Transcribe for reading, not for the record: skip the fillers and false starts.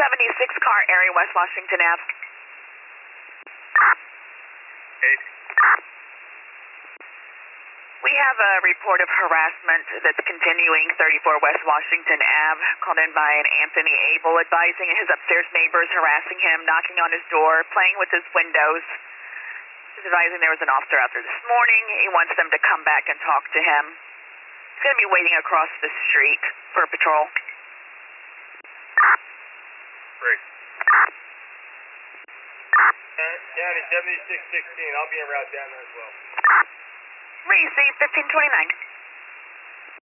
76 car area, West Washington Ave. Hey. We have a report of harassment that's continuing 34 West Washington Ave, called in by an Anthony Abel, advising his upstairs neighbors harassing him, knocking on his door, playing with his windows. He's advising there was an officer out there this morning. He wants them to come back and talk to him. He's going to be waiting across the street for a patrol. Great. County 7616, I'll be en route down there as well. Receive 1529.